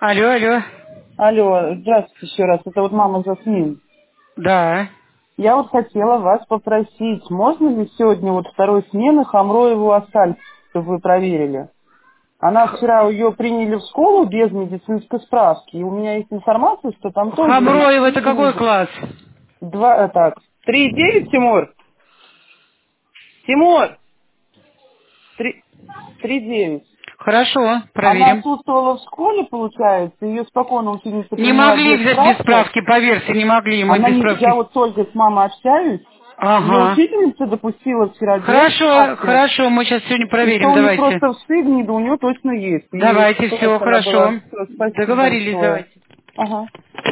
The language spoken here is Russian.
Алло, алло. Алло, здравствуйте еще раз. Это вот мама Жасмин. Да. Я вот хотела вас попросить, можно ли сегодня вот второй смены Хамроеву Асаль, чтобы вы проверили? Она вчера ее приняли в школу без медицинской справки, и у меня есть информация, что там тоже Хамроев, это какой есть класс? два, так, 3,9, Тимур? Тимур! 3,9. Хорошо, Она проверим. отсутствовала в школе, получается, ее спокойно ученица Не приняла могли без взять без справки. справки, поверьте, не могли мы Она без не, я справки. вот только с мамой общаюсь. Ее Ага. учительница допустила вчера без Хорошо, справки. хорошо, мы сейчас сегодня И что проверим, у них давайте. просто в Сыгне, да у нее точно есть. И Давайте, чтобы все, она была. хорошо. Всё, спасибо Договорились, большое. давайте. Ага.